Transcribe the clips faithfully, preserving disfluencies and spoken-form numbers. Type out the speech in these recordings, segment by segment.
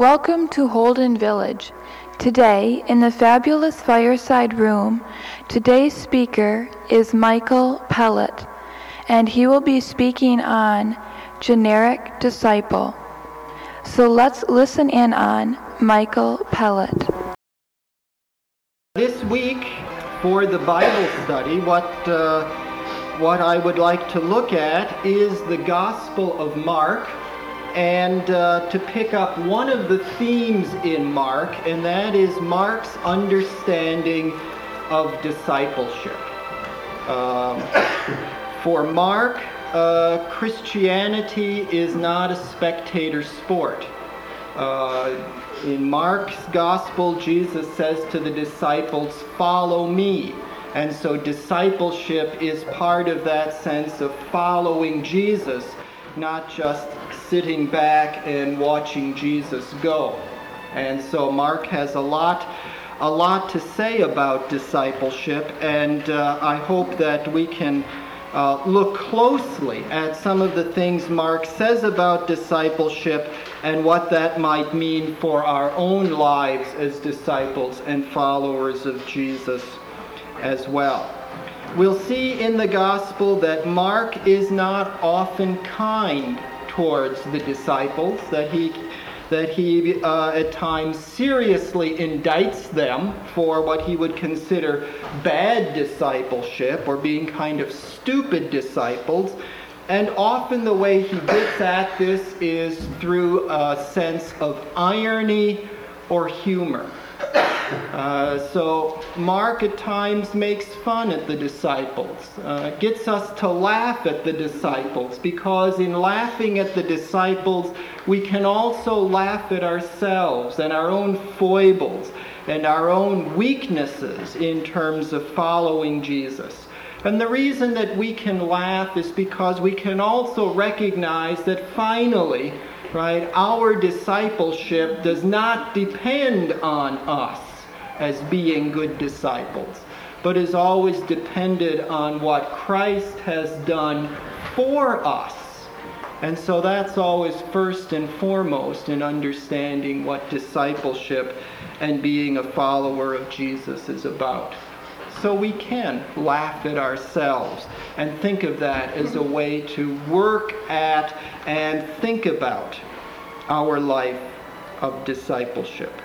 Welcome to Holden Village. Today, in the fabulous fireside room, today's speaker is Michael Pellet, and he will be speaking on generic disciple. So let's listen in on Michael Pellet. This week, for the Bible study, what uh, what I would like to look at is the Gospel of Mark, and uh, to pick up one of the themes in Mark, and that is Mark's understanding of discipleship. Um, for Mark, uh, Christianity is not a spectator sport. Uh, in Mark's Gospel, Jesus says to the disciples, "Follow me." And so discipleship is part of that sense of following Jesus, not just sitting back and watching Jesus go. And so Mark has a lot, a lot to say about discipleship, and uh, I hope that we can uh, look closely at some of the things Mark says about discipleship and what that might mean for our own lives as disciples and followers of Jesus as well. We'll see in the gospel that Mark is not often kind towards the disciples, that he that he uh, at times seriously indicts them for what he would consider bad discipleship or being kind of stupid disciples. And often the way he gets at this is through a sense of irony or humor. Uh, so Mark at times makes fun at the disciples, uh, gets us to laugh at the disciples, because in laughing at the disciples, we can also laugh at ourselves and our own foibles and our own weaknesses in terms of following Jesus. And the reason that we can laugh is because we can also recognize that finally, right, our discipleship does not depend on us as being good disciples, but is always dependent on what Christ has done for us. And so that's always first and foremost in understanding what discipleship and being a follower of Jesus is about. So we can laugh at ourselves and think of that as a way to work at and think about our life of discipleship.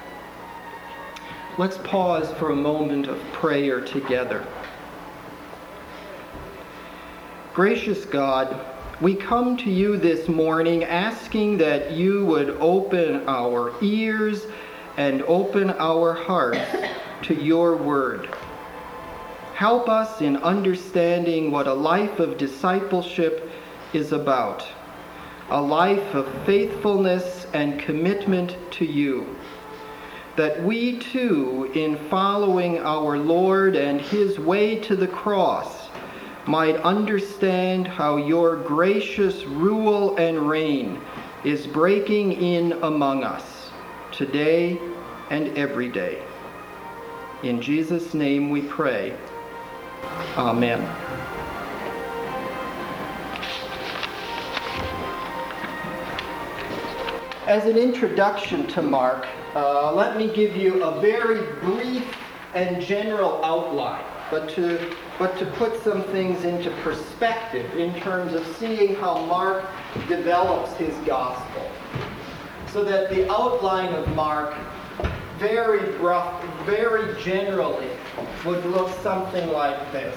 Let's pause for a moment of prayer together. Gracious God, we come to you this morning asking that you would open our ears and open our hearts to your word. Help us in understanding what a life of discipleship is about, a life of faithfulness and commitment to you, that we too, in following our Lord and his way to the cross, might understand how your gracious rule and reign is breaking in among us today and every day. In Jesus' name we pray. Amen. As an introduction to Mark, uh, let me give you a very brief and general outline, but to but to put some things into perspective in terms of seeing how Mark develops his gospel. So that the outline of Mark, very rough, very generally, would look something like this.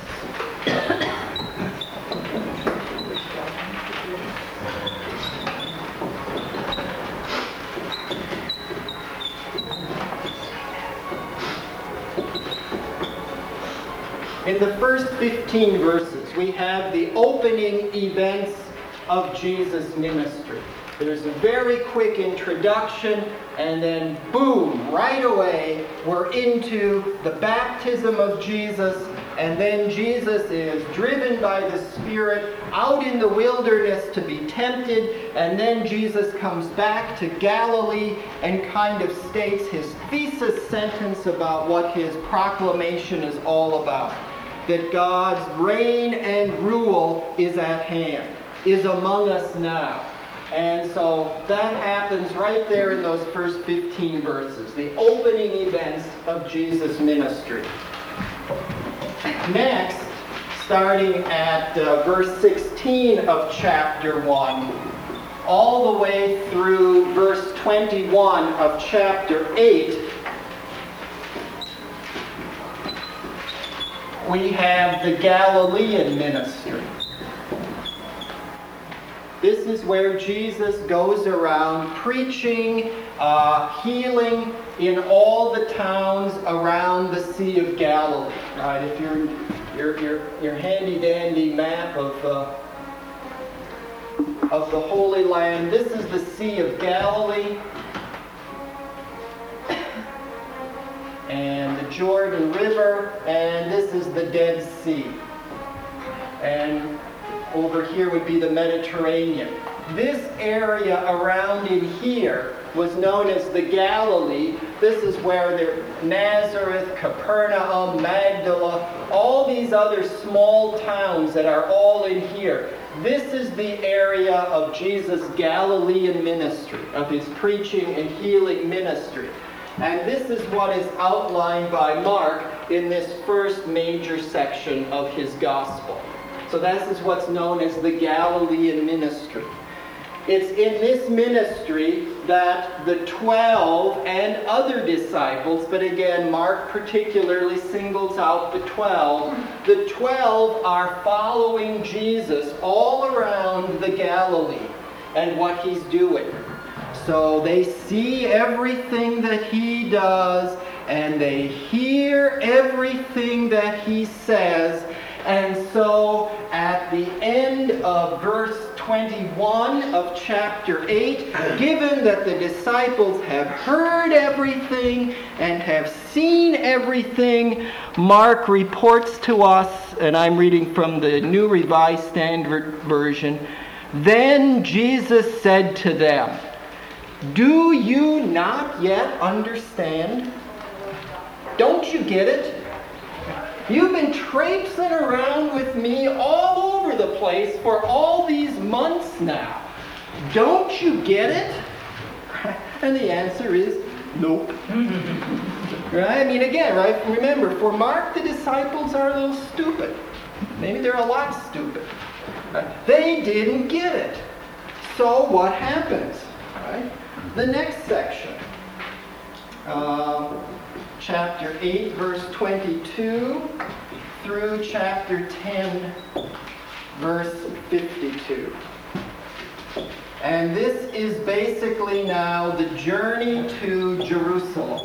In the first fifteen verses, we have the opening events of Jesus' ministry. There's a very quick introduction, and then boom, right away, we're into the baptism of Jesus, and then Jesus is driven by the Spirit out in the wilderness to be tempted, and then Jesus comes back to Galilee and kind of states his thesis sentence about what his proclamation is all about. That God's reign and rule is at hand, is among us now. And so that happens right there in those first fifteen verses, the opening events of Jesus' ministry. Next, starting at uh, verse sixteen of chapter one, all the way through verse twenty-one of chapter eight, we have the Galilean ministry. This is where Jesus goes around preaching, uh, healing in all the towns around the Sea of Galilee. Right? If you're your your your handy-dandy map of uh, of the Holy Land, this is the Sea of Galilee, and the Jordan River, and this is the Dead Sea. And over here would be the Mediterranean. This area around in here was known as the Galilee. This is where there, Nazareth, Capernaum, Magdala, all these other small towns that are all in here. This is the area of Jesus' Galilean ministry, of his preaching and healing ministry. And this is what is outlined by Mark in this first major section of his gospel. So this is what's known as the Galilean ministry. It's in this ministry that the twelve and other disciples, but again, Mark particularly singles out the twelve. The twelve are following Jesus all around the Galilee and what he's doing. So they see everything that he does, and they hear everything that he says. And so at the end of verse twenty-one of chapter eight, given that the disciples have heard everything and have seen everything, Mark reports to us, and I'm reading from the New Revised Standard Version, "Then Jesus said to them, 'Do you not yet understand? Don't you get it? You've been traipsing around with me all over the place for all these months now. Don't you get it?' And the answer is, nope. Right? I mean, again, right? Remember, for Mark, the disciples are a little stupid. Maybe they're a lot stupid. Right? They didn't get it. So what happens? Right? The next section. Uh, chapter eight, verse twenty-two through chapter ten, verse fifty-two. And this is basically now the journey to Jerusalem.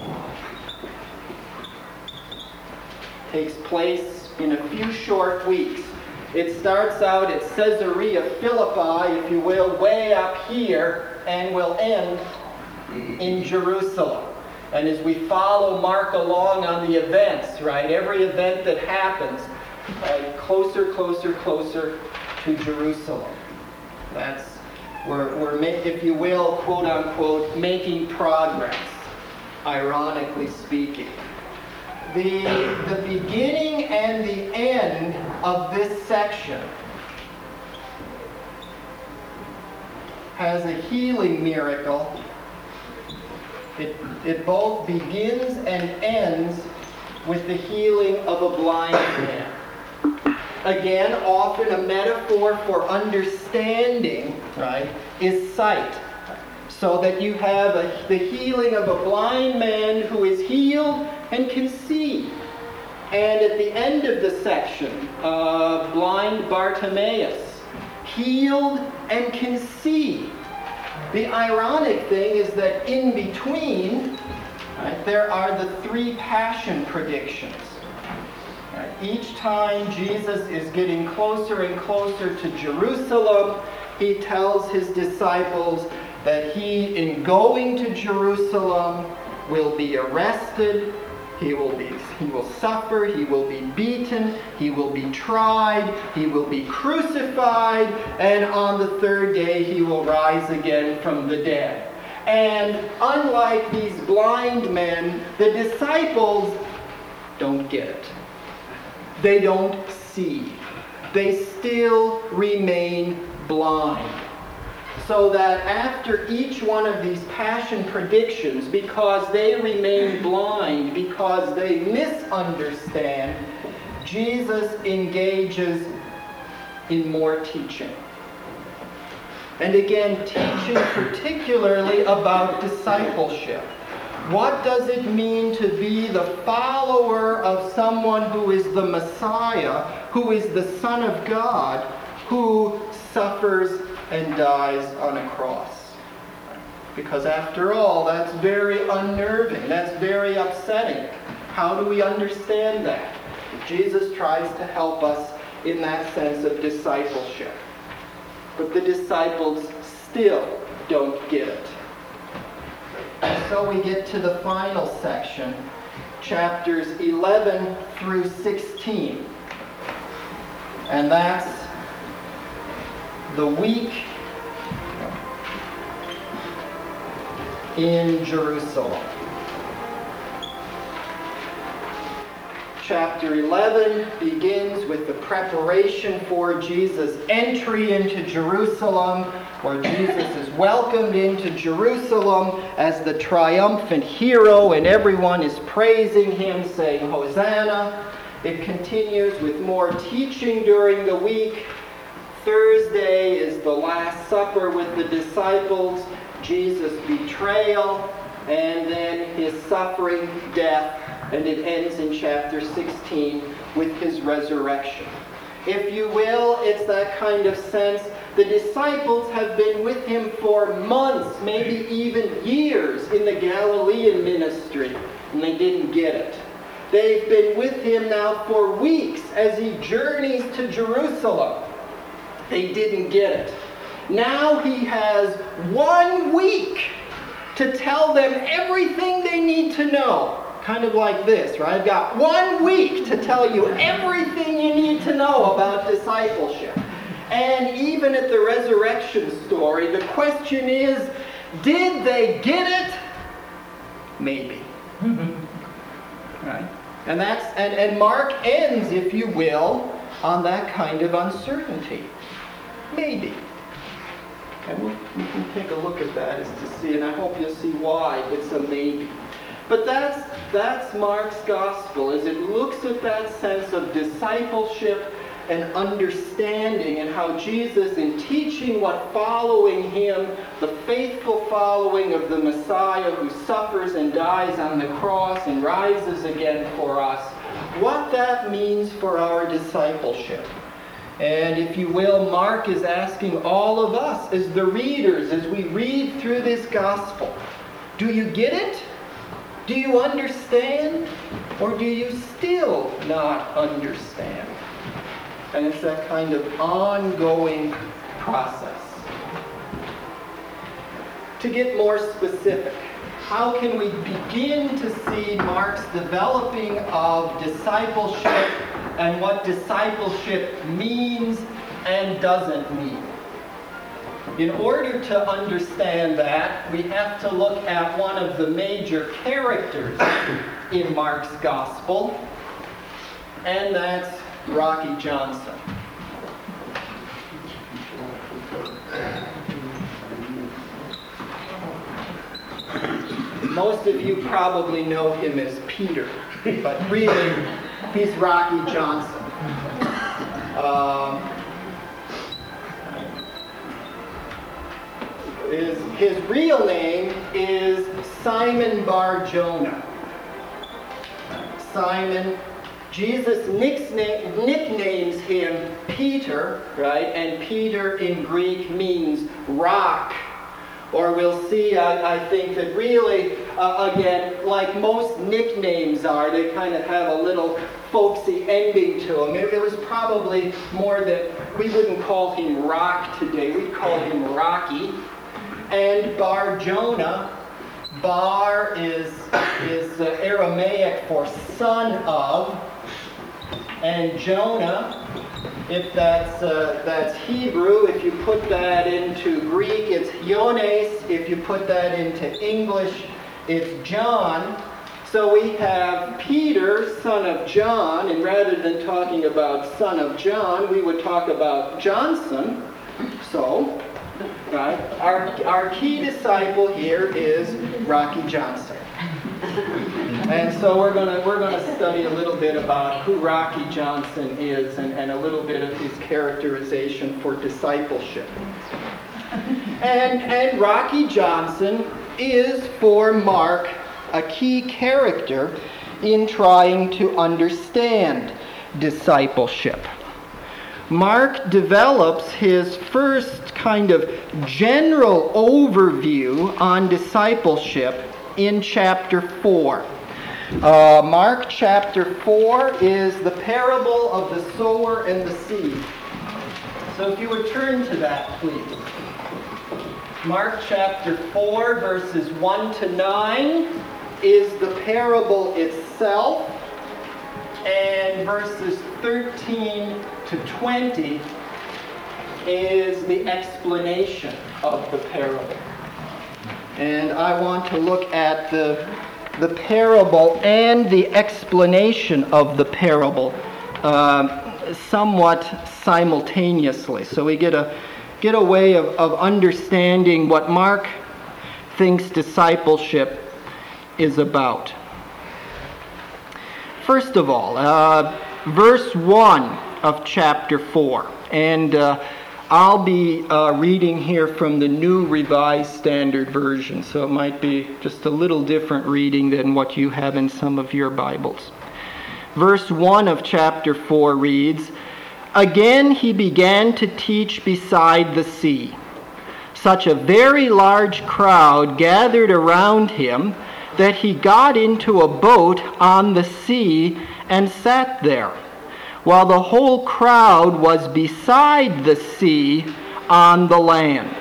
Takes place in a few short weeks. It starts out at Caesarea Philippi, if you will, way up here, and will end in Jerusalem. And as we follow Mark along on the events, right, every event that happens, right, closer, closer, closer to Jerusalem. That's, we're, we're if you will, quote unquote, making progress, ironically speaking. The, the beginning and the end of this section has a healing miracle. It, it both begins and ends with the healing of a blind man. Again, often a metaphor for understanding, right, is sight. So that you have a, the healing of a blind man who is healed and can see. And at the end of the section, uh, blind Bartimaeus, healed and can see. The ironic thing is that in between, right, there are the three passion predictions. Right? Each time Jesus is getting closer and closer to Jerusalem, he tells his disciples that he, in going to Jerusalem, will be arrested, he will be, he will suffer, he will be beaten, he will be tried, he will be crucified, and on the third day he will rise again from the dead. And unlike these blind men, the disciples don't get it. They don't see. They still remain blind. so that after each one of these passion predictions, because they remain blind, because they misunderstand, Jesus engages in more teaching. And again, teaching particularly about discipleship. What does it mean to be the follower of someone who is the Messiah, who is the Son of God, who suffers and dies on a cross? Because after all, that's very unnerving. That's very upsetting. How do we understand that? Jesus tries to help us in that sense of discipleship. But the disciples still don't get it. And so we get to the final section, chapters eleven through sixteen. And that's the week in Jerusalem. Chapter eleven begins with the preparation for Jesus' entry into Jerusalem, where Jesus is welcomed into Jerusalem as the triumphant hero, and everyone is praising him, saying, Hosanna. It continues with more teaching during the week. Thursday is the Last Supper with the disciples, Jesus' betrayal, and then his suffering, death, and it ends in chapter sixteen with his resurrection. If you will, it's that kind of sense. The disciples have been with him for months, maybe even years in the Galilean ministry, and they didn't get it. They've been with him now for weeks as he journeys to Jerusalem. They didn't get it. Now he has one week to tell them everything they need to know. Kind of like this, right? I've got one week to tell you everything you need to know about discipleship. And even at the resurrection story, the question is, did they get it? Maybe. Right? And that's and, and Mark ends, if you will, on that kind of uncertainty. Maybe. And we'll, we can take a look at that as to see, and I hope you'll see why it's a maybe. But that's that's Mark's gospel, as it looks at that sense of discipleship and understanding, and how Jesus, in teaching what following him, the faithful following of the Messiah who suffers and dies on the cross and rises again for us, what that means for our discipleship. And if you will, Mark is asking all of us as the readers, as we read through this gospel, do you get it? Do you understand? Or do you still not understand? And it's that kind of ongoing process. To get more specific, how can we begin to see Mark's developing of discipleship and what discipleship means and doesn't mean? In order to understand that, we have to look at one of the major characters in Mark's gospel, and that's Rocky Johnson. Most of you probably know him as Peter, but really, he's Rocky Johnson. Um, his, his real name is Simon Bar-Jonah. Simon. Jesus nicknames him Peter, right? And Peter in Greek means rock. Or we'll see, I, I think, that really, uh, again, like most nicknames are, they kind of have a little folksy ending to them. It, it was probably more that we wouldn't call him Rock today. We'd call him Rocky. And Bar-Jonah, Bar is, is uh, Aramaic for son of, and Jonah, if that's uh, that's Hebrew, if you put that into Greek, it's Iones. If you put that into English, it's John. So we have Peter, son of John, and rather than talking about son of John, we would talk about Johnson. So Right? Our, our key disciple here is Rocky Johnson. And so we're gonna we're gonna study a little bit about who Rocky Johnson is and, and a little bit of his characterization for discipleship. And and Rocky Johnson is for Mark a key character in trying to understand discipleship. Mark develops his first kind of general overview on discipleship in chapter four. Uh, Mark chapter four is the parable of the sower and the seed. So if you would turn to that, please. Mark chapter four, verses one to nine is the parable itself, and verses thirteen to twenty is the explanation of the parable. And I want to look at the, the parable and the explanation of the parable uh, somewhat simultaneously. So we get a, get a way of, of understanding what Mark thinks discipleship is about. First of all, uh, verse one of chapter four. And uh, I'll be uh, reading here from the New Revised Standard Version, so it might be just a little different reading than what you have in some of your Bibles. Verse one of chapter four reads, "Again he began to teach beside the sea. Such a very large crowd gathered around him that he got into a boat on the sea and sat there, while the whole crowd was beside the sea on the land."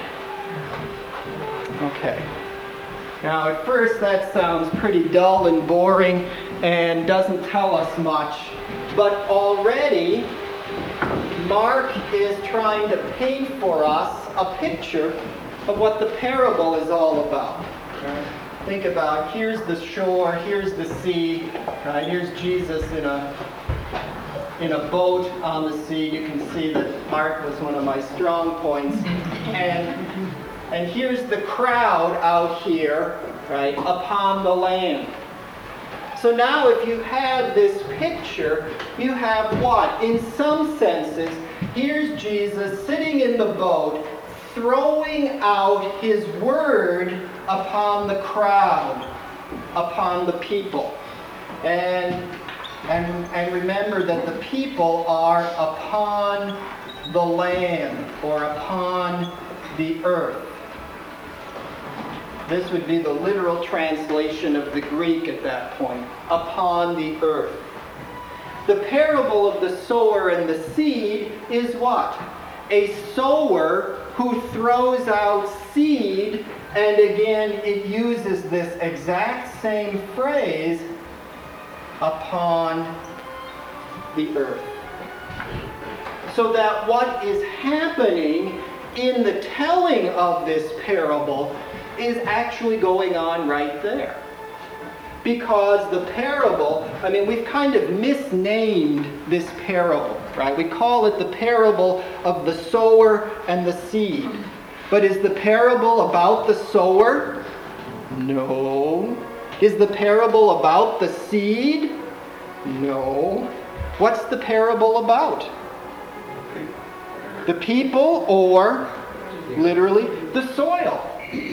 Okay. Now at first that sounds pretty dull and boring and doesn't tell us much, but already Mark is trying to paint for us a picture of what the parable is all about. Right? Think about, here's the shore, here's the sea, right? Here's Jesus in a in a boat on the sea. You can see that Mark was one of my strong points. And and here's the crowd out here, right, upon the land. So now if you have this picture, you have what? In some senses, here's Jesus sitting in the boat, throwing out his word upon the crowd, upon the people. And, and, and remember that the people are upon the land or upon the earth. This would be the literal translation of the Greek at that point, upon the earth. The parable of the sower and the seed is what? A sower who throws out seed, and again it uses this exact same phrase, upon the earth. So that what is happening in the telling of this parable is actually going on right there. Because the parable, I mean, we've kind of misnamed this parable, right? We call it the parable of the sower and the seed. But is the parable about the sower? No. Is the parable about the seed? No. What's the parable about? The people, or literally the soil.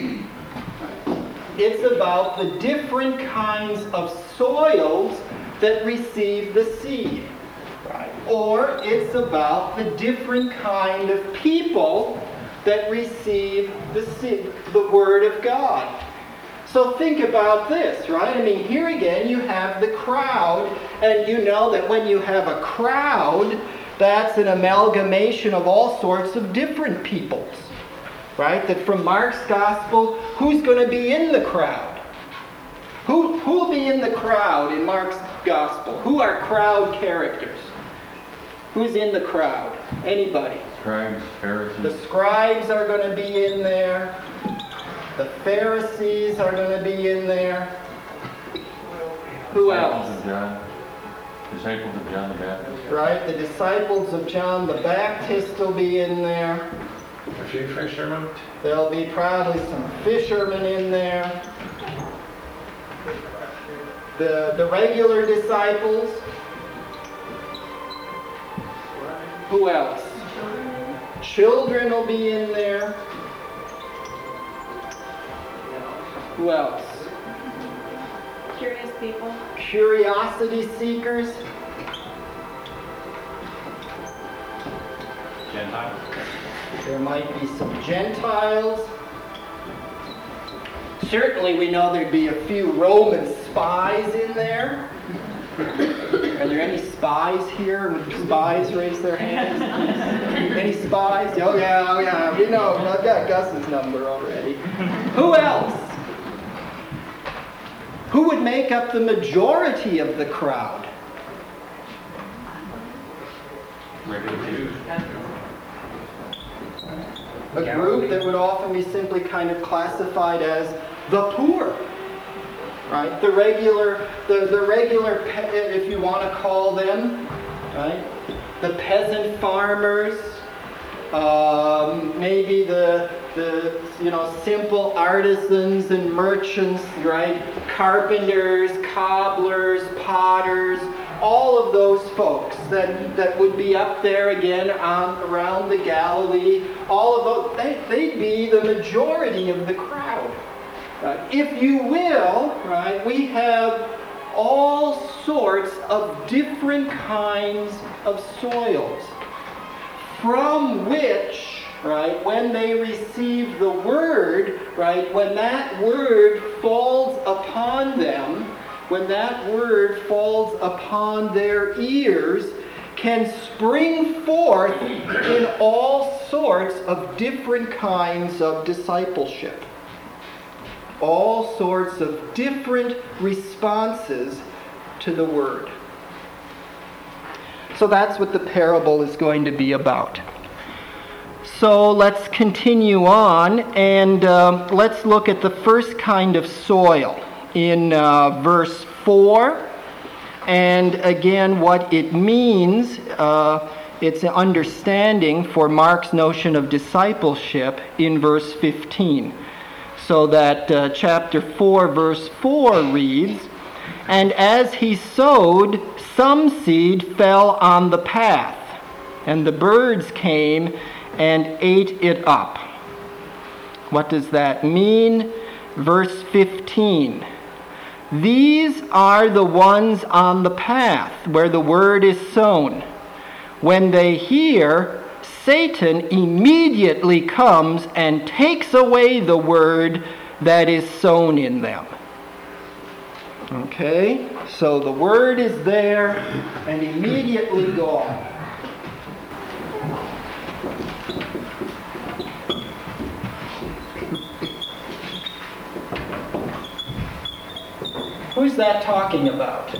It's about the different kinds of soils that receive the seed. Right. Or it's about the different kind of people that receive the seed, the Word of God. So think about this, right? I mean, here again you have the crowd, and you know that when you have a crowd, that's an amalgamation of all sorts of different peoples. Right? That from Mark's gospel, who's going to be in the crowd? Who who will be in the crowd in Mark's gospel? Who are crowd characters? Who's in the crowd? Anybody? Scribes, Pharisees. The scribes are going to be in there. The Pharisees are going to be in there. Who else? Disciples of John. Disciples of John the Baptist. Right? The disciples of John the Baptist will be in there. A few fishermen. There'll be probably some fishermen in there. The, the regular disciples. Who else? Children will be in there. Who else? Curious people. Curiosity seekers. Gentiles. There might be some Gentiles. Certainly we know there'd be a few Roman spies in there. Are there any spies here? Would spies raise their hands? Any spies? Oh yeah, oh yeah, we know. I've got Gus's number already. Who else? Who would make up the majority of the crowd? Regular Jews. A group that would often be simply kind of classified as the poor. Right? The regular, the, the regular, pe- if you want to call them, right? The peasant farmers, um, maybe the, the, you know, simple artisans and merchants, right? Carpenters, cobblers, potters, all of those folks that, that would be up there again on, around the Galilee, all of those, they, they'd be the majority of the crowd. Uh, if you will, right, we have all sorts of different kinds of soils from which, right, when they receive the word, right, when that word falls upon them, when that word falls upon their ears, can spring forth in all sorts of different kinds of discipleship. All sorts of different responses to the word. So that's what the parable is going to be about. So let's continue on and um, let's look at the first kind of soil in uh, verse four. And again, what it means, uh, it's an understanding for Mark's notion of discipleship in verse fifteen. So that uh, chapter four, verse four reads, "And as he sowed, some seed fell on the path, and the birds came and ate it up." What does that mean? Verse fifteen. "These are the ones on the path where the word is sown. When they hear, Satan immediately comes and takes away the word that is sown in them." Okay, so the word is there and immediately gone. Who's that talking about?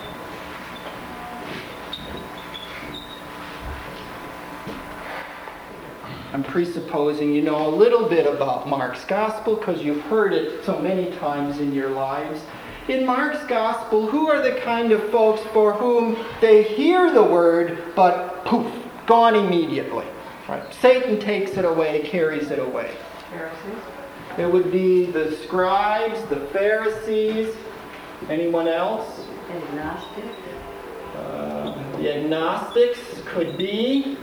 I'm presupposing you know a little bit about Mark's Gospel because you've heard it so many times in your lives. In Mark's Gospel, who are the kind of folks for whom they hear the word, but poof, gone immediately? Right? Satan takes it away, carries it away. Pharisees. It would be the scribes, the Pharisees. Anyone else? Agnostic. Uh, the agnostics could be.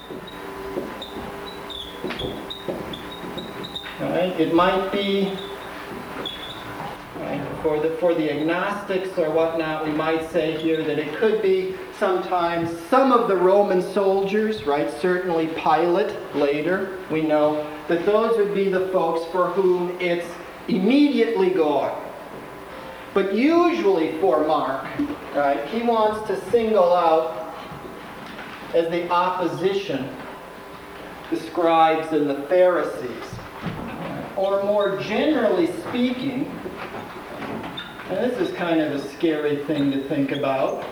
Right? It might be right, for the for the agnostics or whatnot. We might say here that it could be sometimes some of the Roman soldiers. Right? Certainly Pilate. Later, we know that those would be the folks for whom it's immediately gone. But usually for Mark, right, he wants to single out as the opposition the scribes and the Pharisees. Or more generally speaking, and this is kind of a scary thing to think about,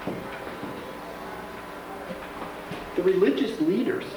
the religious leaders.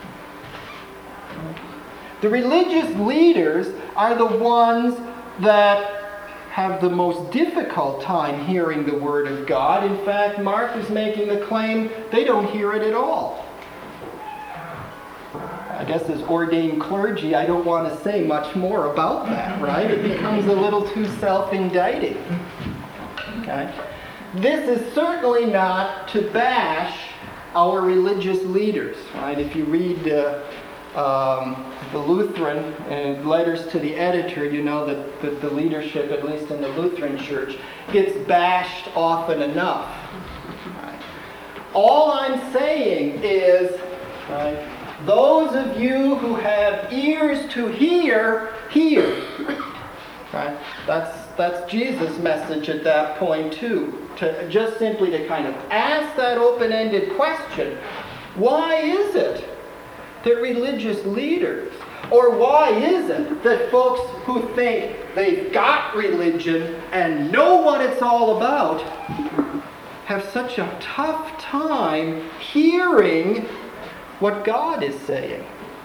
The religious leaders are the ones that have the most difficult time hearing the Word of God. In fact, Mark is making the claim they don't hear it at all. guess as ordained clergy, I don't want to say much more about that, right? It becomes a little too self-indicting. Okay? This is certainly not to bash our religious leaders, right? If you read uh, um, the Lutheran and letters to the editor, you know that, that the leadership, at least in the Lutheran Church, gets bashed often enough. Right? All I'm saying is, right, those of you who have ears to hear, hear. Right? That's that's Jesus' message at that point too. To just simply to kind of ask that open-ended question: why is it that religious leaders, or why is it that folks who think they've got religion and know what it's all about have such a tough time hearing what God is saying?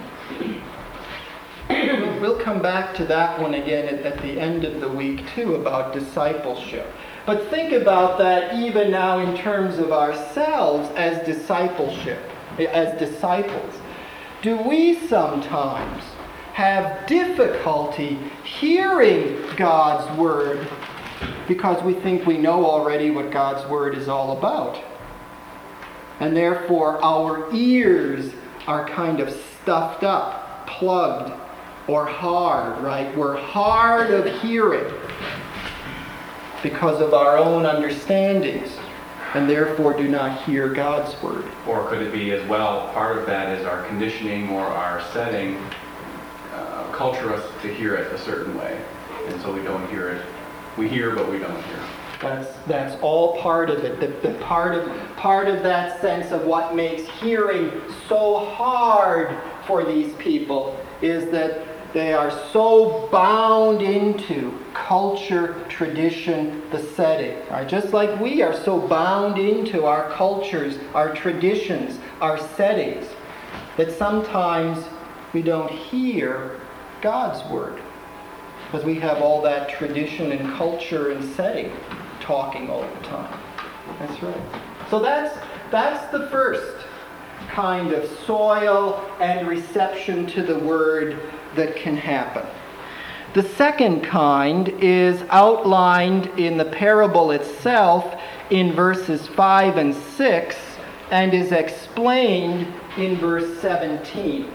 We'll come back to that one again at, at the end of the week too, about discipleship. But think about that even now in terms of ourselves as discipleship, as disciples. Do we sometimes have difficulty hearing God's word because we think we know already what God's word is all about? And therefore our ears are kind of stuffed up, plugged, or hard, right? We're hard of hearing because of our own understandings, and therefore do not hear God's word. Or could it be as well, part of that is our conditioning or our setting uh, culture us to hear it a certain way, and so we don't hear it. We hear, but we don't hear. That's that's all part of it. The, the part of part of that sense of what makes hearing so hard for these people is that they are so bound into culture, tradition, the setting. Right? Just like we are so bound into our cultures, our traditions, our settings, that sometimes we don't hear God's word because we have all that tradition and culture and setting talking all the time. That's right. So that's that's the first kind of soil and reception to the word that can happen. The second kind is outlined in the parable itself in verses five and six and is explained in verse seventeen.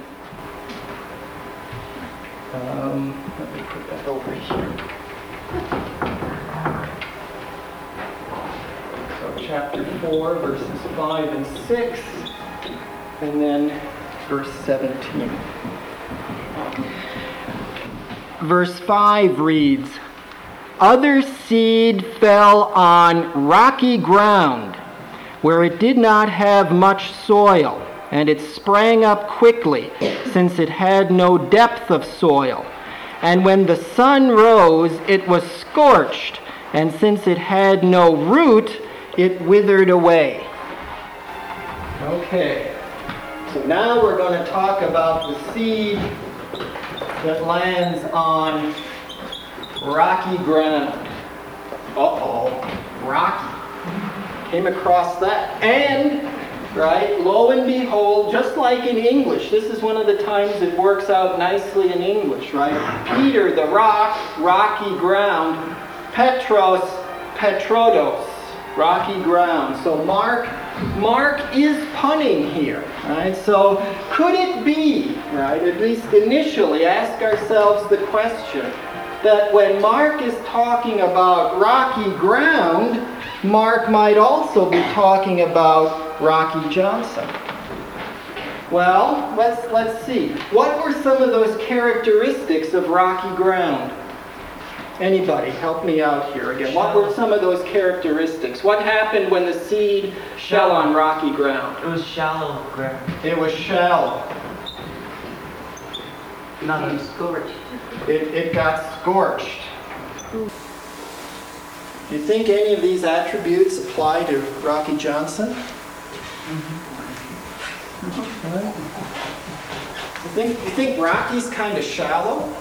Um, let me put that over here. So chapter four, verses five and six, and then verse seventeen. Verse five reads, "Other seed fell on rocky ground, where it did not have much soil, and it sprang up quickly, since it had no depth of soil. And when the sun rose, it was scorched, and since it had no root, it withered away." Okay, so now we're going to talk about the seed that lands on rocky ground. Uh-oh, rocky. Came across that. And, right, lo and behold, just like in English, this is one of the times it works out nicely in English, right? Peter, the rock, rocky ground. Petros, Petrodos, rocky ground. So Mark, Mark is punning here, right? So could it be, right, at least initially ask ourselves the question that when Mark is talking about rocky ground, Mark might also be talking about Rocky Johnson? Well, let's let's see. What were some of those characteristics of rocky ground? Anybody, help me out here again. What were some of those characteristics? What happened when the seed fell on rocky ground? It was shallow ground. It was shallow. Nothing. Scorched. It, it got scorched. Do you think any of these attributes apply to Rocky Johnson? Mm-hmm. You think, you think Rocky's kind of shallow?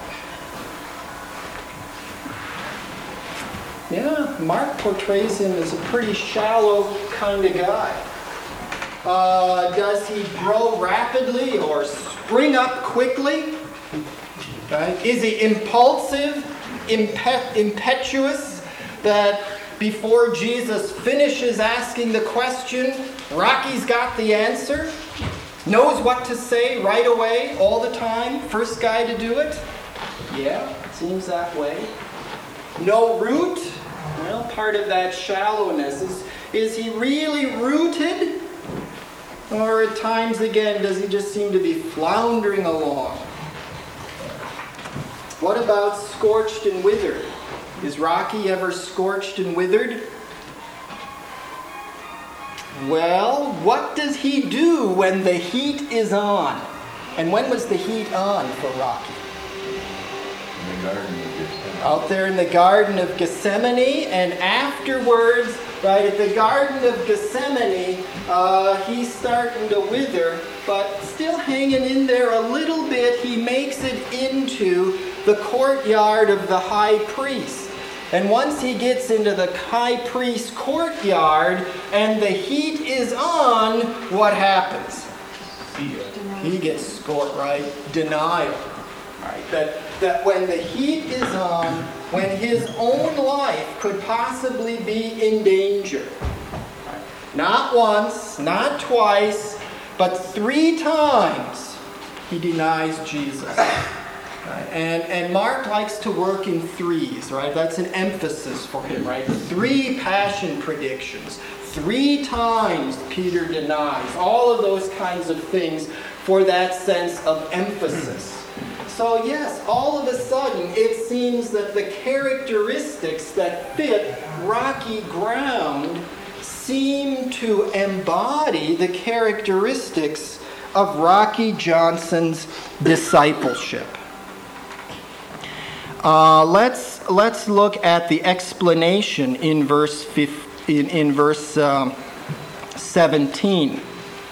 Yeah, Mark portrays him as a pretty shallow kind of guy. Uh, does he grow rapidly or spring up quickly? Right? Is he impulsive, impet- impetuous, that before Jesus finishes asking the question, Rocky's got the answer? Knows what to say right away, all the time? First guy to do it? Yeah, seems that way. No root? Well, part of that shallowness is, is he really rooted? Or at times again, does he just seem to be floundering along? What about scorched and withered? Is Rocky ever scorched and withered? Well, what does he do when the heat is on? And when was the heat on for Rocky? In the Garden of Gethsemane. Out there in the Garden of Gethsemane, and afterwards, right at the Garden of Gethsemane, uh, he's starting to wither, but still hanging in there a little bit. He makes it into the courtyard of the high priest. And once he gets into the high priest's courtyard and the heat is on, what happens? He gets scored, right? Denial. Right? That, that when the heat is on, when his own life could possibly be in danger. Right? Not once, not twice, but three times he denies Jesus. Right? And, and Mark likes to work in threes, right? That's an emphasis for him, right? Three passion predictions. Three times Peter denies. All of those kinds of things for that sense of emphasis. So yes, all of a sudden it seems that the characteristics that fit rocky ground seem to embody the characteristics of Rocky Johnson's discipleship. Uh, let's let's look at the explanation in verse fifteen, in, in verse um, seventeen,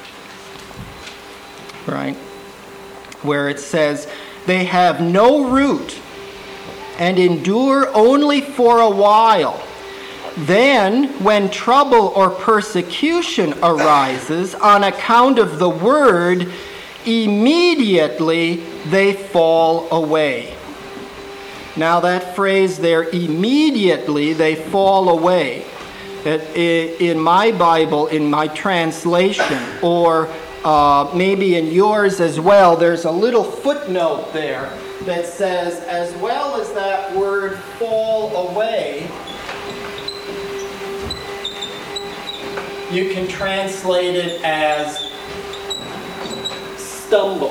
right, where it says, "They have no root and endure only for a while. Then, when trouble or persecution arises on account of the word, immediately they fall away." Now that phrase there, immediately they fall away, in my Bible, in my translation, or uh, maybe in yours as well, there's a little footnote there that says, as well as that word fall away, you can translate it as stumble.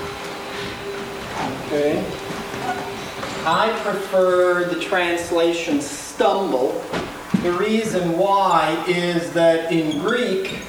Okay? I prefer the translation stumble. The reason why is that in Greek,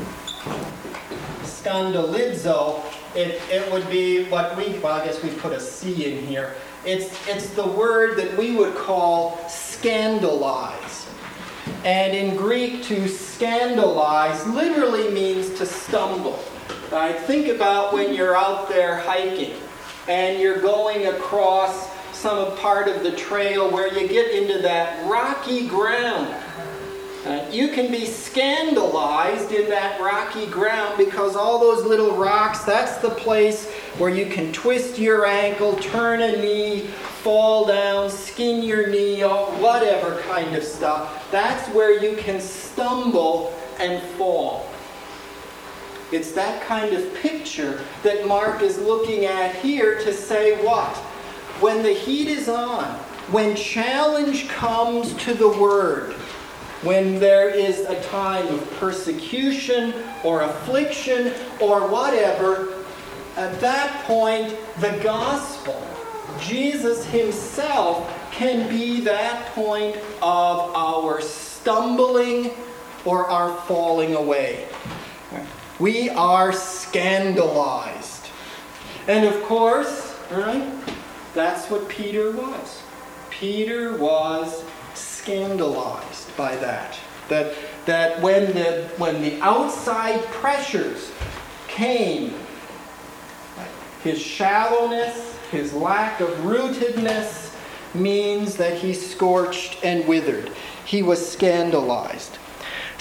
skandalizo, it, it would be what we, well, I guess we put a C in here. It's, it's the word that we would call scandalize. And in Greek, to scandalize literally means to stumble. Right? Think about when you're out there hiking and you're going across some part of the trail where you get into that rocky ground. Uh, you can be scandalized in that rocky ground because all those little rocks, that's the place where you can twist your ankle, turn a knee, fall down, skin your knee, or whatever kind of stuff. That's where you can stumble and fall. It's that kind of picture that Mark is looking at here to say what? When the heat is on, when challenge comes to the word, when there is a time of persecution or affliction or whatever, at that point, the gospel, Jesus himself, can be that point of our stumbling or our falling away. We are scandalized. And of course, right, that's what Peter was. Peter was scandalized by that. That that when the when the outside pressures came, his shallowness, his lack of rootedness means that he scorched and withered. He was scandalized.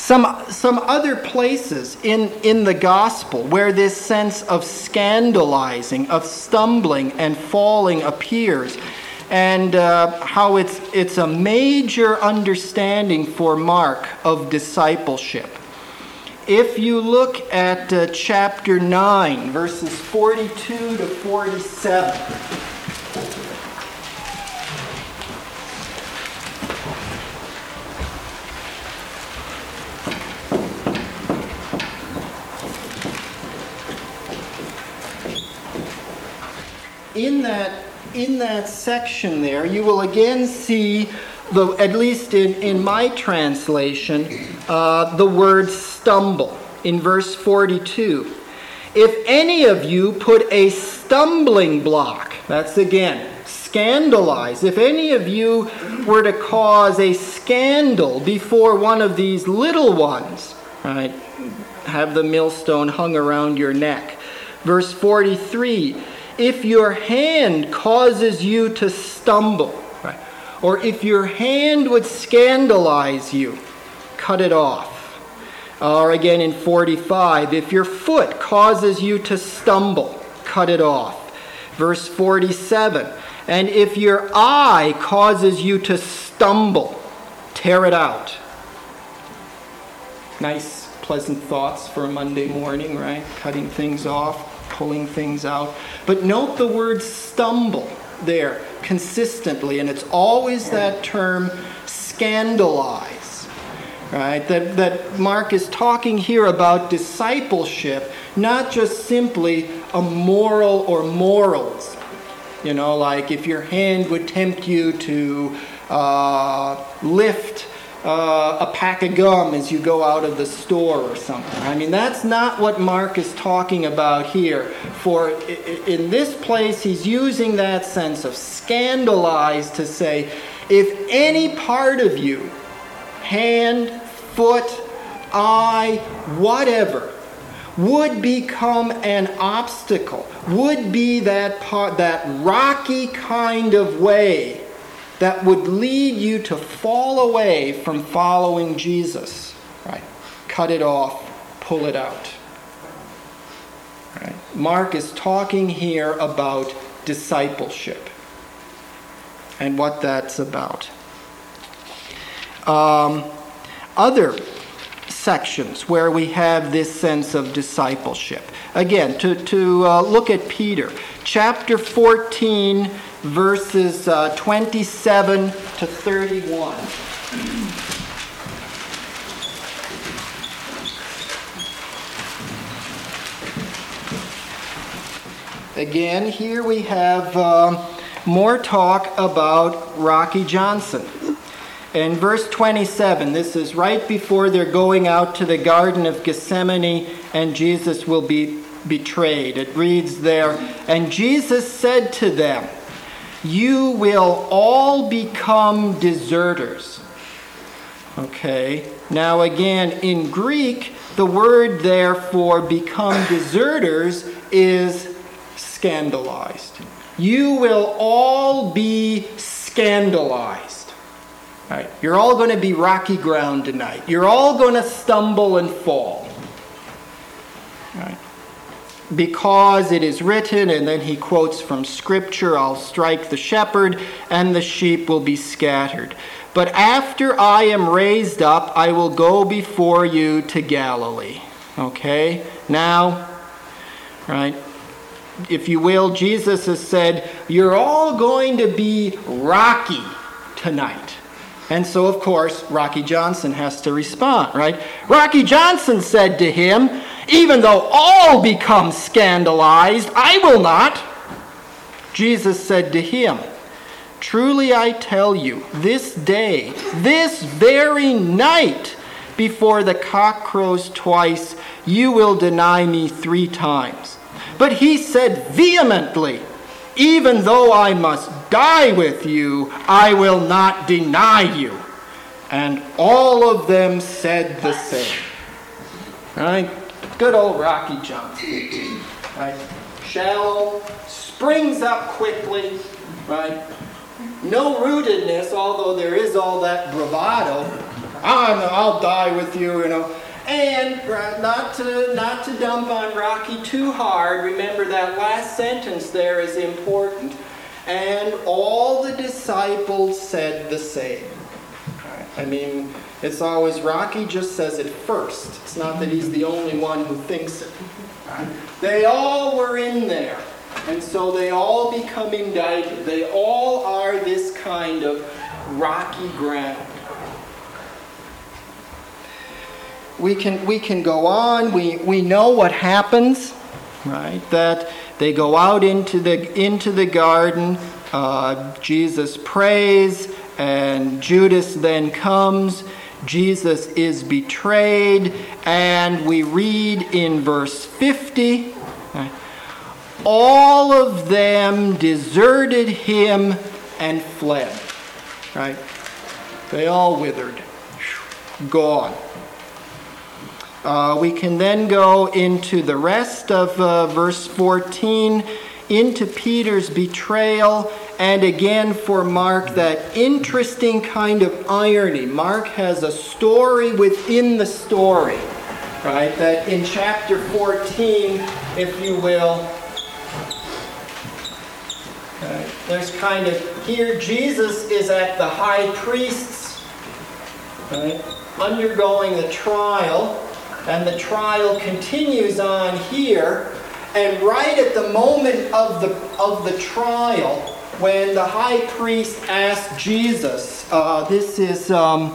Some, some other places in, in the gospel where this sense of scandalizing, of stumbling and falling appears, and uh, how it's, it's a major understanding for Mark of discipleship. If you look at uh, chapter nine, verses forty-two to forty-seven, in that, in that section there, you will again see, the, at least in, in my translation, uh, the word stumble in verse forty-two. If any of you put a stumbling block, that's again, scandalize. If any of you were to cause a scandal before one of these little ones, right, have the millstone hung around your neck. Verse forty-three, if your hand causes you to stumble, right, or if your hand would scandalize you, cut it off. Or again in forty-five, if your foot causes you to stumble, cut it off. Verse forty-seven, and if your eye causes you to stumble, tear it out. Nice, pleasant thoughts for a Monday morning, right? Cutting things off, pulling things out. But note the word stumble there consistently, and it's always that term scandalize, right? That, that Mark is talking here about discipleship, not just simply a moral or morals. You know, like if your hand would tempt you to uh, lift Uh, a pack of gum as you go out of the store or something. I mean, that's not what Mark is talking about here. For in this place, he's using that sense of scandalize to say, if any part of you, hand, foot, eye, whatever, would become an obstacle, would be that part, that rocky kind of way that would lead you to fall away from following Jesus, right? Cut it off, pull it out. Right? Mark is talking here about discipleship and what that's about. Um, other sections where we have this sense of discipleship. Again, to, to uh, look at Peter, chapter fourteen, verses uh, twenty-seven to thirty-one. Again, here we have uh, more talk about Rocky Johnson. In verse twenty-seven, this is right before they're going out to the Garden of Gethsemane and Jesus will be betrayed. It reads there, and Jesus said to them, you will all become deserters. Okay, now again, in Greek, the word there for become deserters is scandalized. You will all be scandalized. Right? You're all going to be rocky ground tonight. You're all going to stumble and fall. Right? Because it is written, and then he quotes from Scripture, I'll strike the shepherd, and the sheep will be scattered. But after I am raised up, I will go before you to Galilee. Okay? Now, right, if you will, Jesus has said, you're all going to be rocky tonight. And so, of course, Rocky Johnson has to respond, right? Rocky Johnson said to him, even though all become scandalized, I will not. Jesus said to him, truly I tell you, this day, this very night, before the cock crows twice, you will deny me three times. But he said vehemently, even though I must die with you, I will not deny you. And all of them said the same. Right? Good old Rocky Johnson. Right? Shallow, springs up quickly, right? No rootedness, although there is all that bravado, I'm, I'll die with you, you know. And uh, not to not to dump on Rocky too hard, remember that last sentence there is important. And all the disciples said the same. Right? I mean, it's always Rocky just says it first. It's not that he's the only one who thinks it. Right? They all were in there. And so they all become indicted. They all are this kind of rocky ground. We can we can go on. We we know what happens, right? That they go out into the into the garden. Uh, Jesus prays, and Judas then comes. Jesus is betrayed, and we read in verse fifty, right, all of them deserted him and fled. Right? They all withered, gone. Uh, we can then go into the rest of uh, verse fourteen, into Peter's betrayal, and again for Mark, that interesting kind of irony. Mark has a story within the story, right? That in chapter fourteen, if you will, right, there's kind of, here Jesus is at the high priest's, right, undergoing the trial. And the trial continues on here, and right at the moment of the of the trial, when the high priest asked Jesus, uh, this is um,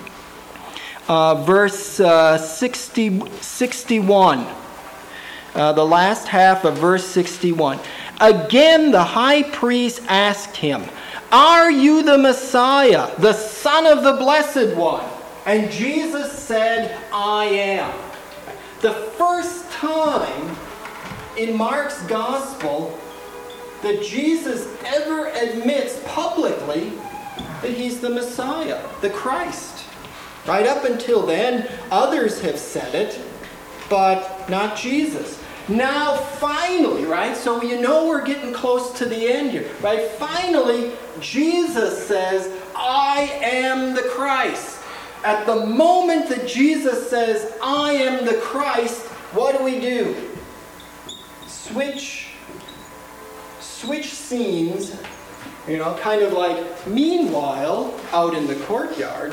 uh, verse uh, sixty, sixty-one, uh, the last half of verse sixty-one. Again, the high priest asked him, "Are you the Messiah, the Son of the Blessed One?" And Jesus said, "I am." The first time in Mark's gospel that Jesus ever admits publicly that he's the Messiah, the Christ. Right up until then, others have said it, but not Jesus. Now finally, right, so you know we're getting close to the end here, right? Finally, Jesus says, "I am the Christ." At the moment that Jesus says, "I am the Christ," what do we do? Switch, switch scenes, you know, kind of like, meanwhile, out in the courtyard,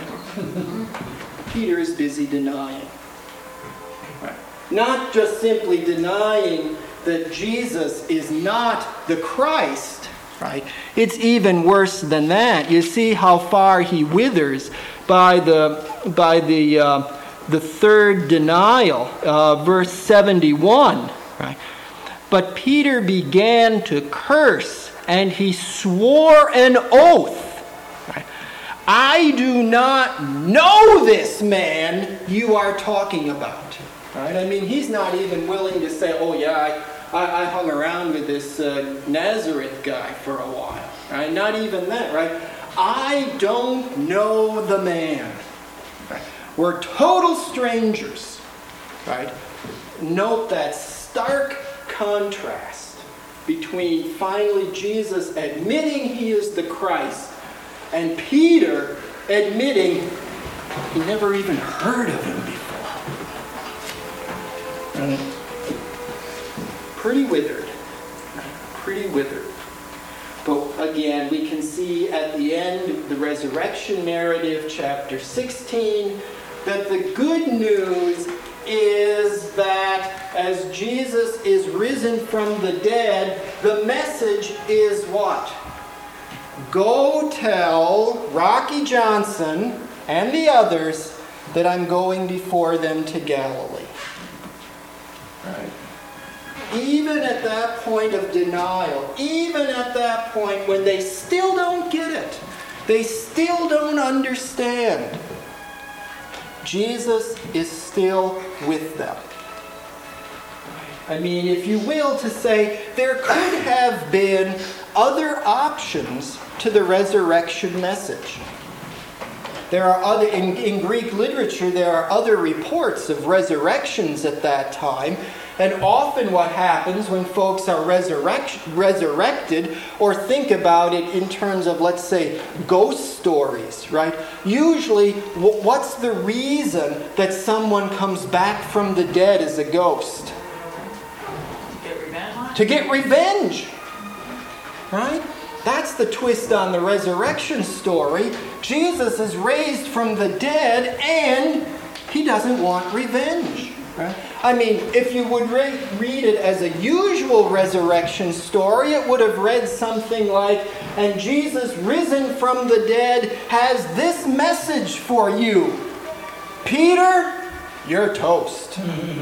Peter is busy denying. Right. Not just simply denying that Jesus is not the Christ, right? It's even worse than that. You see how far he withers by the by the uh, the third denial, uh, verse seventy-one, right? But Peter began to curse, and he swore an oath. Right? "I do not know this man you are talking about." Right? I mean, he's not even willing to say, "Oh yeah, I, I, I hung around with this uh, Nazareth guy for a while." Right? Not even that, right? "I don't know the man." Right? We're total strangers. Right? Note that stark contrast between finally Jesus admitting he is the Christ and Peter admitting he never even heard of him before. Right? Pretty withered. Pretty withered. But again, we can see at the end of the resurrection narrative, chapter sixteen, that the good news is that as Jesus is risen from the dead, the message is what? Go tell Rocky Johnson and the others that I'm going before them to Galilee. Right? Even at that point of denial, even at that point when they still don't get it, they still don't understand, Jesus is still with them. I mean, if you will, to say there could have been other options to the resurrection message. There are other, in, in Greek literature, there are other reports of resurrections at that time. And often what happens when folks are resurrect, resurrected or think about it in terms of, let's say, ghost stories, right? Usually, what's the reason that someone comes back from the dead as a ghost? To get revenge. To get revenge, right? That's the twist on the resurrection story. Jesus is raised from the dead and he doesn't want revenge. Right? I mean, if you would re- read it as a usual resurrection story, it would have read something like, and Jesus, risen from the dead, has this message for you. Peter, you're toast.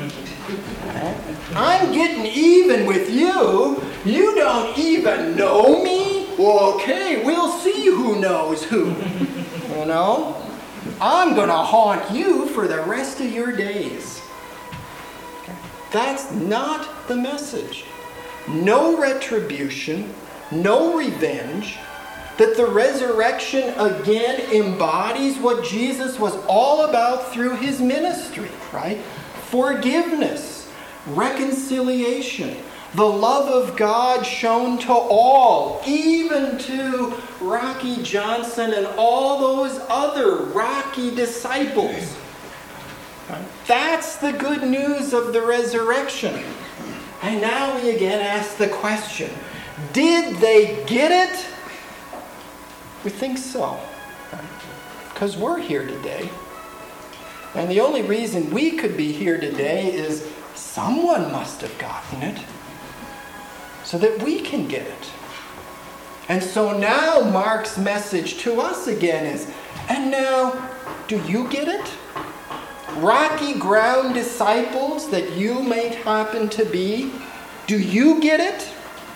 I'm getting even with you. You don't even know me? Well, okay, we'll see who knows who. You know? I'm going to haunt you for the rest of your days. That's not the message. No retribution, no revenge. That the resurrection again embodies what Jesus was all about through his ministry, right? Forgiveness, reconciliation, the love of God shown to all, even to Rocky Johnson and all those other Rocky disciples. That's the good news of the resurrection. And now we again ask the question, did they get it? We think so. Because we're here today. And the only reason we could be here today is someone must have gotten it. So that we can get it. And so now Mark's message to us again is, and now, do you get it? Rocky ground disciples that you may happen to be, do you get it?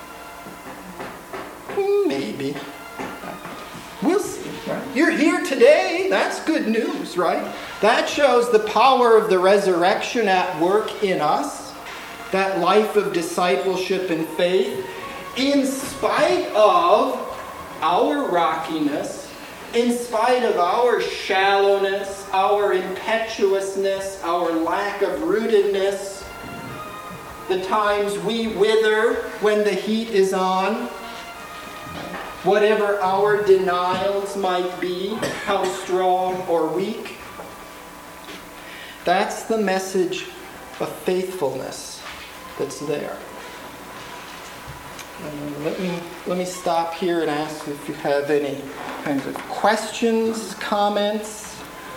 Maybe. We'll see. Right? You're here today. That's good news, right? That shows the power of the resurrection at work in us. That life of discipleship and faith. In spite of our rockiness, in spite of our shallowness, our impetuousness, our lack of rootedness, the times we wither when the heat is on, whatever our denials might be, how strong or weak, that's the message of faithfulness that's there. And let me let me stop here and ask if you have any kinds of questions, comments.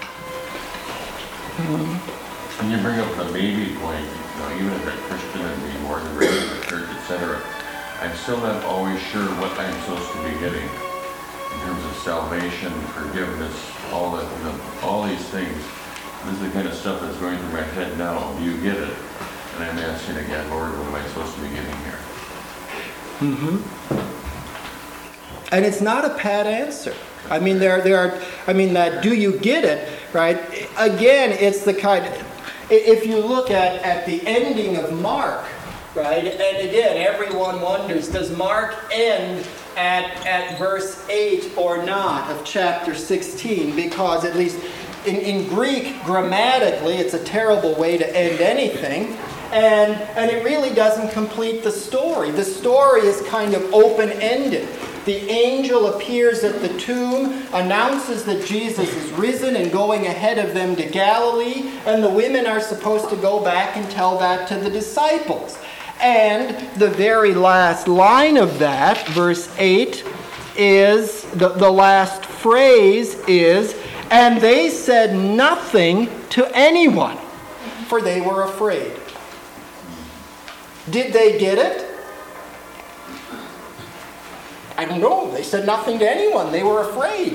When you bring up the baby point, you know, even as a Christian and being born and raised in the church, et cetera, I'm still not always sure what I'm supposed to be getting in terms of salvation, forgiveness, all that, you know, all these things. This is the kind of stuff that's going through my head now. Do you get it? And I'm asking again, Lord, what am I supposed to be getting here? Mm-hmm. And it's not a pat answer. I mean, there, there are. I mean, that do you get it? Right? Again, it's the kind. If you look at at the ending of Mark, right? And again, everyone wonders: does Mark end at at verse eight or not of chapter sixteen? Because at least in, in Greek, grammatically, it's a terrible way to end anything. And, and it really doesn't complete the story. The story is kind of open-ended. The angel appears at the tomb, announces that Jesus is risen and going ahead of them to Galilee, and the women are supposed to go back and tell that to the disciples. And the very last line of that, verse eight, is, the, the last phrase is, and they said nothing to anyone, for they were afraid. Did they get it? I don't know. They said nothing to anyone. They were afraid.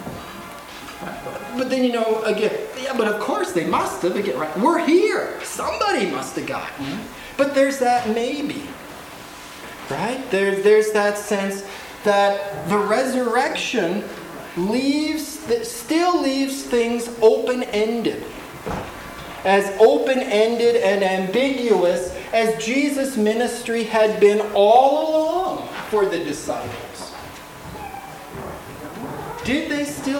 But then, you know, again, yeah, but of course they must have. Again, right? We're here. Somebody must have gotten it. But there's that maybe. Right? There, there's that sense that the resurrection leaves, that still leaves things open-ended. As open-ended and ambiguous as Jesus' ministry had been all along for the disciples. Did they still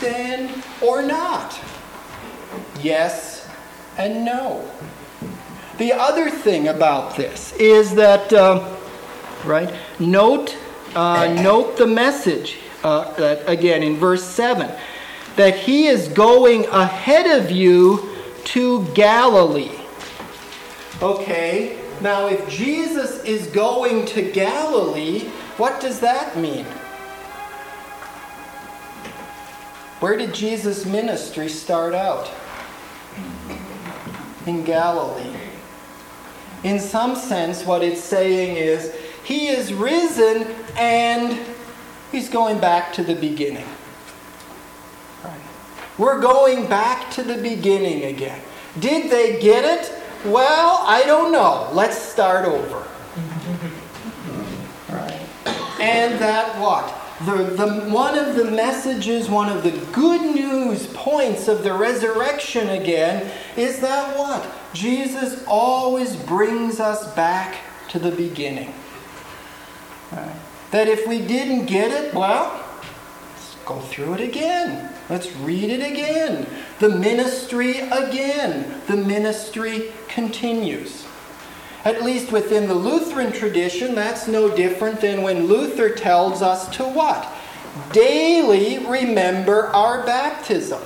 understand or not? Yes and no. The other thing about this is that, uh, right, note, uh, note the message, uh, that, again, in verse seven, that he is going ahead of you to Galilee. Okay, now if Jesus is going to Galilee, what does that mean? Where did Jesus' ministry start out? In Galilee. In some sense, what it's saying is, he is risen and he's going back to the beginning. Right. We're going back to the beginning again. Did they get it? Well, I don't know. Let's start over. Right. And that what? The, the, one of the messages, one of the good news points of the resurrection again is that what? Jesus always brings us back to the beginning. Right. That if we didn't get it, well, let's go through it again. Let's read it again. The ministry again. The ministry continues. At least within the Lutheran tradition, that's no different than when Luther tells us to what? Daily remember our baptism.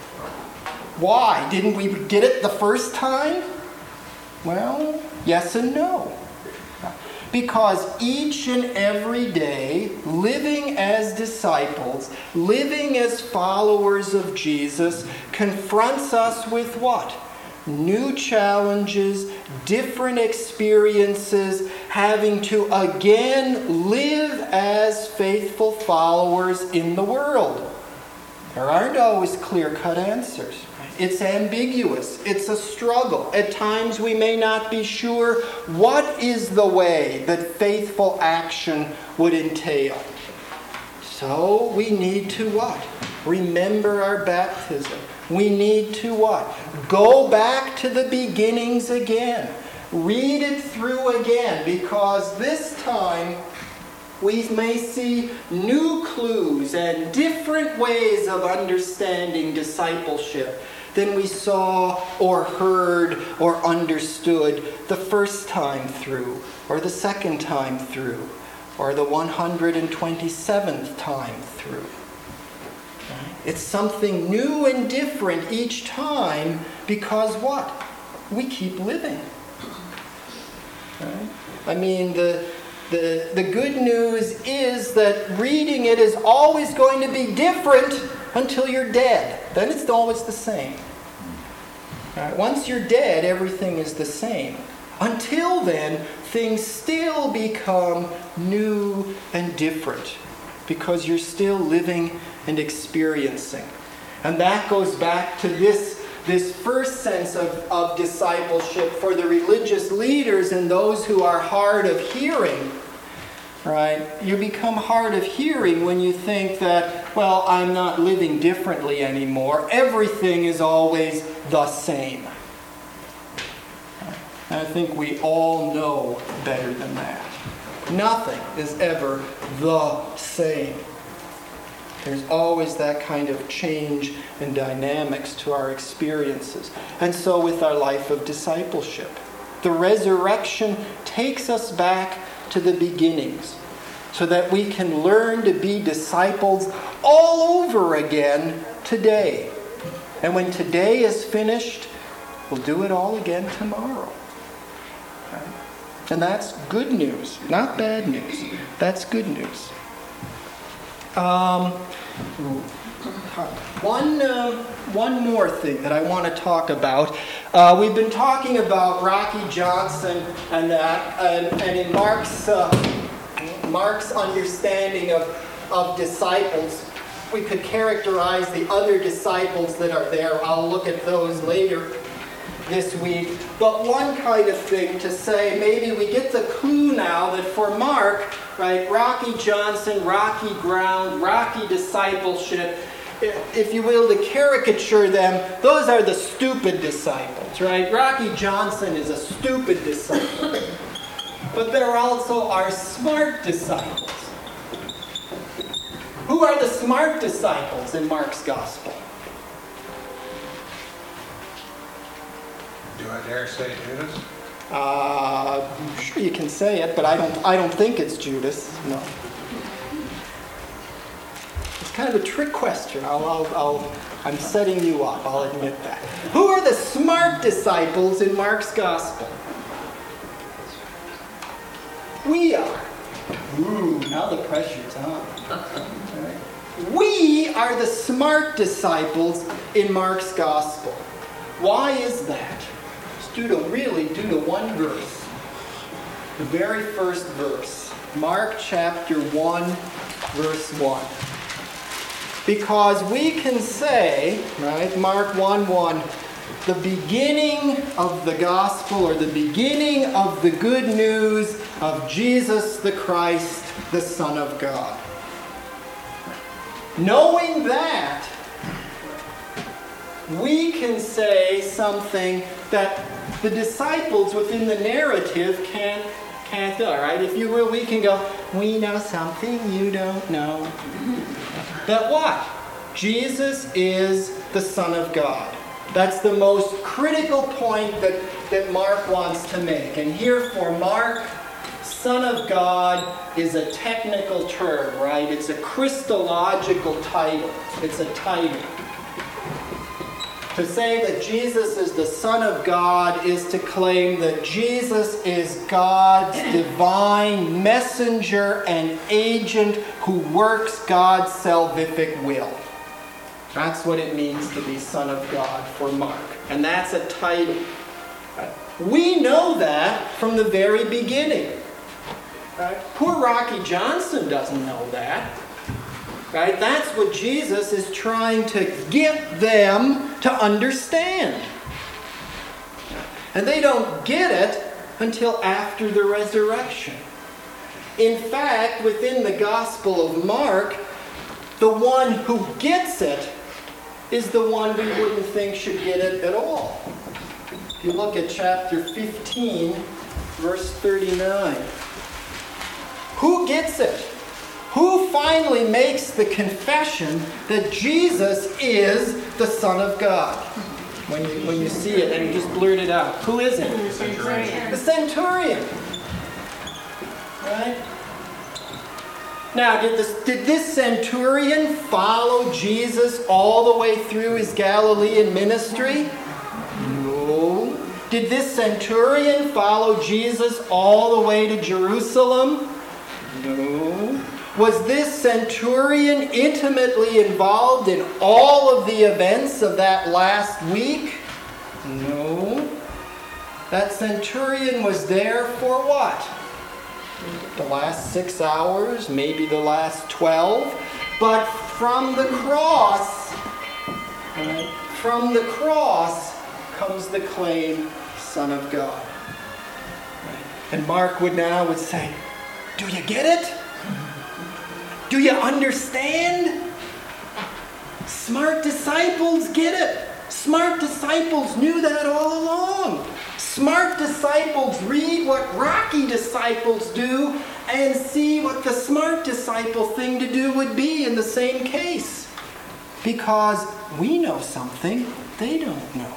Why? Didn't we get it the first time? Well, yes and no. Because each and every day, living as disciples, living as followers of Jesus, confronts us with what? New challenges, different experiences, having to again live as faithful followers in the world. There aren't always clear-cut answers. It's ambiguous. It's a struggle. At times we may not be sure what is the way that faithful action would entail. So we need to what? Remember our baptism. We need to what? Go back to the beginnings again. Read it through again, because this time we may see new clues and different ways of understanding discipleship than we saw or heard or understood the first time through, or the second time through, or the one hundred twenty-seventh time through. It's something new and different each time because what? We keep living. Right? I mean, the, the, the good news is that reading it is always going to be different until you're dead. Then it's always the same. Right? Once you're dead, everything is the same. Until then, things still become new and different because you're still living and experiencing. And that goes back to this, this first sense of, of discipleship for the religious leaders and those who are hard of hearing. Right? You become hard of hearing when you think that, well, I'm not living differently anymore. Everything is always the same. And I think we all know better than that. Nothing is ever the same. There's always that kind of change and dynamics to our experiences. And so with our life of discipleship, the resurrection takes us back to the beginnings so that we can learn to be disciples all over again today. And when today is finished, we'll do it all again tomorrow. Right? And that's good news, not bad news. That's good news. Um, one, uh, one more thing that I want to talk about. Uh, we've been talking about Rocky Johnson and that, and, and in Mark's uh, Mark's understanding of, of disciples, we could characterize the other disciples that are there. I'll look at those later this week. But one kind of thing to say, maybe we get the clue now that for Mark, right, Rocky Johnson, rocky ground, rocky discipleship, if you will, to caricature them, those are the stupid disciples, right? Rocky Johnson is a stupid disciple. But there also are smart disciples. Who are the smart disciples in Mark's gospel? Do I dare say Judas? Uh, sure you can say it, but I don't, I don't think it's Judas, no. It's kind of a trick question. I'll, I'll, I'll, I'm setting you up, I'll admit that. Who are the smart disciples in Mark's Gospel? We are. Ooh, now the pressure's on. Right. We are the smart disciples in Mark's Gospel. Why is that? It's due to really due to one verse. The very first verse. Mark chapter one, verse one. Because we can say, right, Mark one one, the beginning of the gospel, or the beginning of the good news of Jesus the Christ, the Son of God. Knowing that, we can say something that the disciples within the narrative can't, can't do, right? If you will, we can go, we know something you don't know. That what? Jesus is the Son of God. That's the most critical point that, that Mark wants to make. And here for Mark, Son of God is a technical term, right? It's a Christological title. It's a title. To say that Jesus is the Son of God is to claim that Jesus is God's divine messenger and agent who works God's salvific will. That's what it means to be Son of God for Mark. And that's a title. We know that from the very beginning. Right? Poor Rocky Johnson doesn't know that. Right? That's what Jesus is trying to get them to understand. And they don't get it until after the resurrection. In fact, within the Gospel of Mark, the one who gets it is the one we wouldn't think should get it at all. If you look at chapter fifteen, verse thirty-nine. Who gets it? Who finally makes the confession that Jesus is the Son of God? When you, when you see it and you just blurt it out. Who is it? The centurion. The centurion. Right? Now, did this, did this centurion follow Jesus all the way through his Galilean ministry? No. Did this centurion follow Jesus all the way to Jerusalem? No. Was this centurion intimately involved in all of the events of that last week? No. That centurion was there for what? The last six hours, maybe the last twelve. But from the cross, right, from the cross comes the claim, Son of God. Right? And Mark would now would say, do you get it? Do you understand? Smart disciples get it. Smart disciples knew that all along. Smart disciples read what rocky disciples do and see what the smart disciple thing to do would be in the same case. Because we know something they don't know.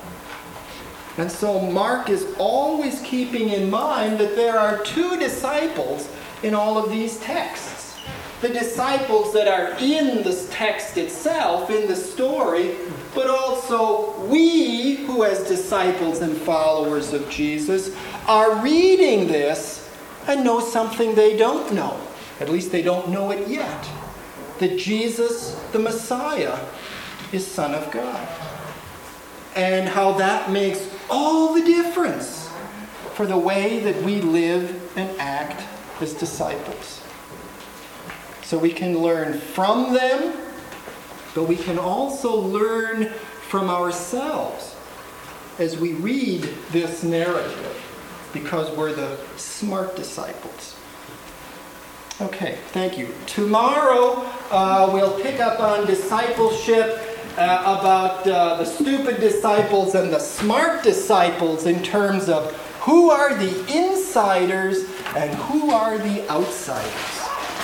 And so Mark is always keeping in mind that there are two disciples in all of these texts. The disciples that are in this text itself, in the story, but also we, who as disciples and followers of Jesus, are reading this and know something they don't know. At least they don't know it yet. That Jesus, the Messiah, is Son of God. And how that makes all the difference for the way that we live and act as disciples. So we can learn from them, but we can also learn from ourselves as we read this narrative, because we're the smart disciples. Okay, thank you. Tomorrow uh, we'll pick up on discipleship, uh, about uh, the stupid disciples and the smart disciples in terms of who are the insiders and who are the outsiders.